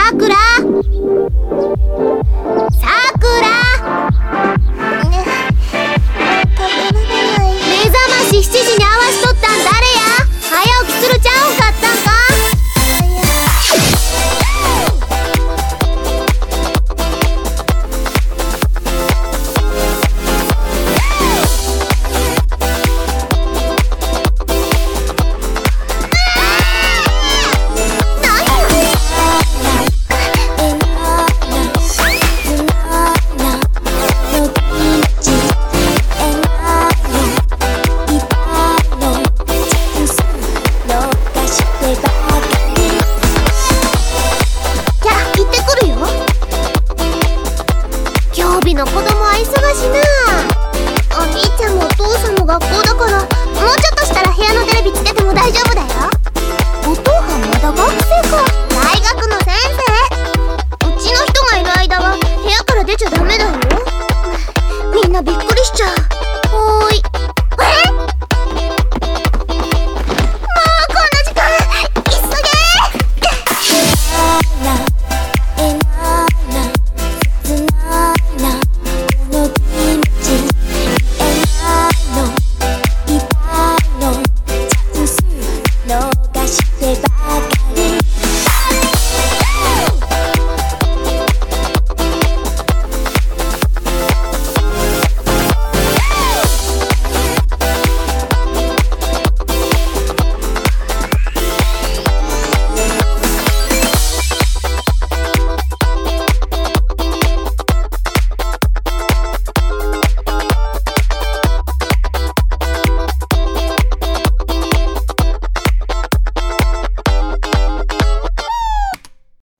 くら目覚まし7時に合わしとったん誰や。早起きするちゃうんかったんか。日の子供は忙しな。お兄ちゃんもお父さんも学校だから、もうちょっとしたら部屋のテレビつけても大丈夫だよ。お父さんまだ学生か。大学の先生。うちの人がいる間は部屋から出ちゃダメだよ。みんなびっくり